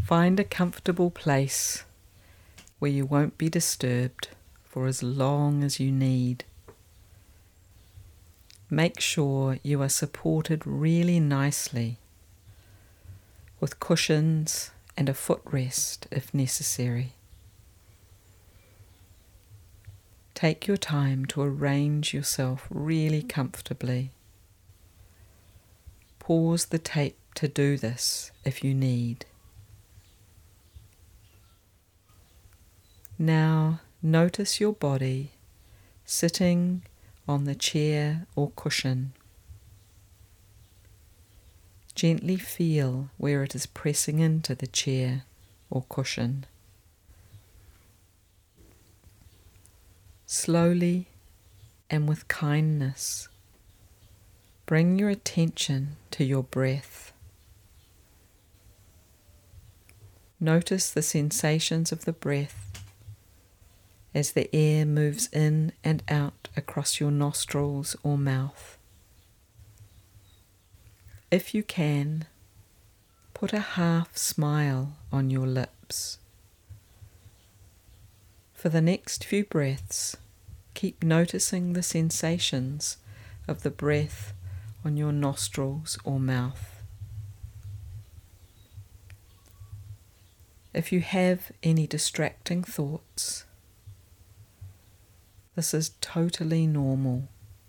Find a comfortable place where you won't be disturbed for as long as you need. Make sure you are supported really nicely with cushions and a footrest if necessary. Take your time to arrange yourself really comfortably. Pause the tape to do this if you need. Now notice your body sitting on the chair or cushion. Gently feel where it is pressing into the chair or cushion. Slowly and with kindness, bring your attention to your breath. Notice the sensations of the breath as the air moves in and out across your nostrils or mouth. If you can, put a half smile on your lips. For the next few breaths, keep noticing the sensations of the breath on your nostrils or mouth. If you have any distracting thoughts, this is totally normal.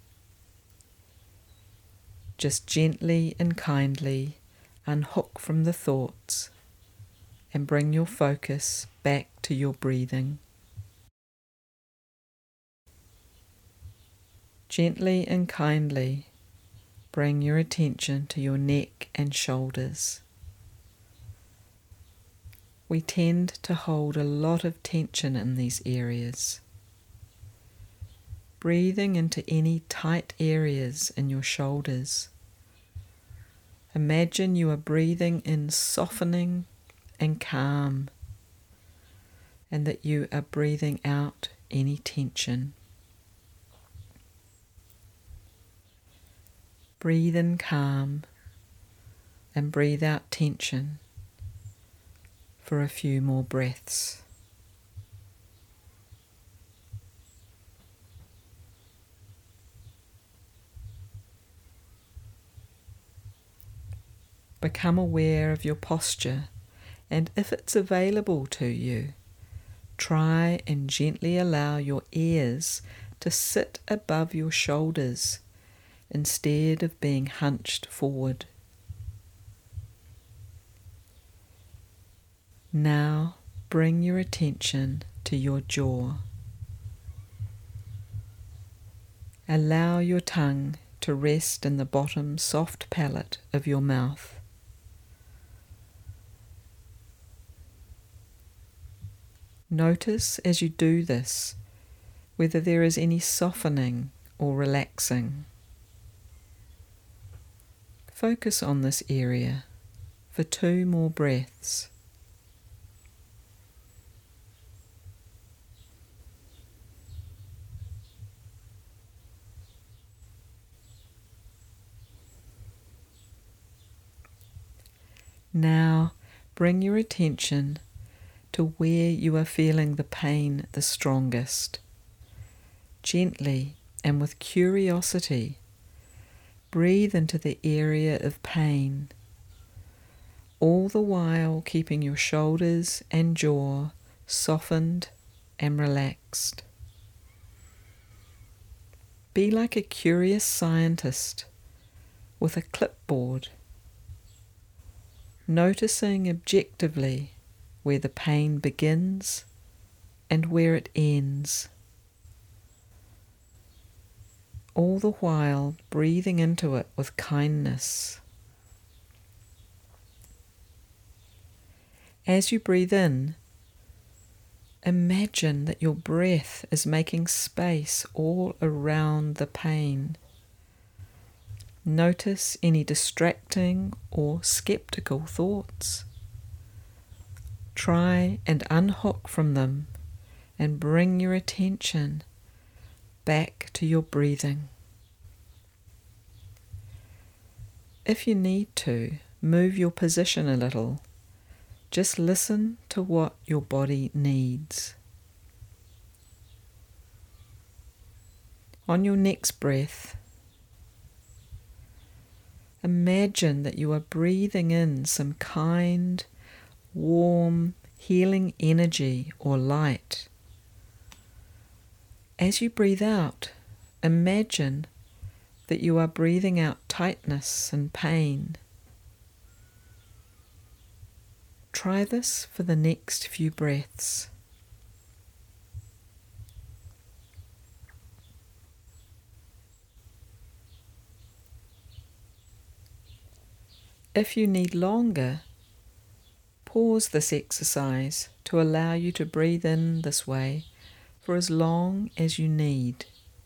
Just gently and kindly unhook from the thoughts and bring your focus back to your breathing. Gently and kindly bring your attention to your neck and shoulders. We tend to hold a lot of tension in these areas. Breathing into any tight areas in your shoulders. Imagine you are breathing in softening and calm, and that you are breathing out any tension. Breathe in calm and breathe out tension for a few more breaths. Become aware of your posture, and if it's available to you, try and gently allow your ears to sit above your shoulders instead of being hunched forward. Now bring your attention to your jaw. Allow your tongue to rest in the bottom soft palate of your mouth. Notice as you do this whether there is any softening or relaxing. Focus on this area for 2 more breaths. Now bring your attention to where you are feeling the pain the strongest. Gently and with curiosity, breathe into the area of pain, all the while keeping your shoulders and jaw softened and relaxed. Be like a curious scientist with a clipboard, noticing objectively where the pain begins and where it ends, all the while breathing into it with kindness. As you breathe in, imagine that your breath is making space all around the pain. Notice any distracting or skeptical thoughts. Try and unhook from them and bring your attention back to your breathing. If you need to, move your position a little Just listen to what your body needs. On your next breath, imagine that you are breathing in some kind, warm, healing energy or light. As you breathe out, imagine that you are breathing out tightness and pain. Try this for the next few breaths. If you need longer, pause this exercise to allow you to breathe in this way for as long as you need.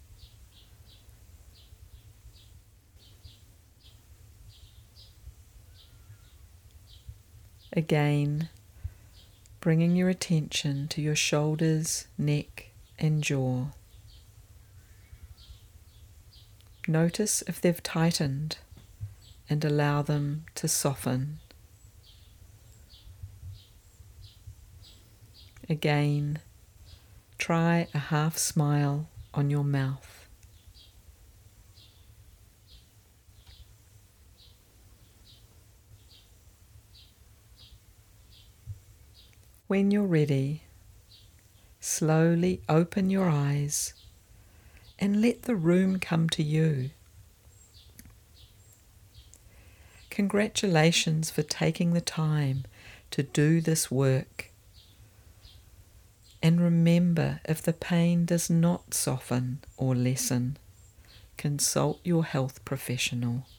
Again, bringing your attention to your shoulders, neck, and jaw. Notice if they've tightened and allow them to soften. Again, try a half smile on your mouth. When you're ready, slowly open your eyes and let the room come to you. Congratulations for taking the time to do this work. And remember, if the pain does not soften or lessen, consult your health professional.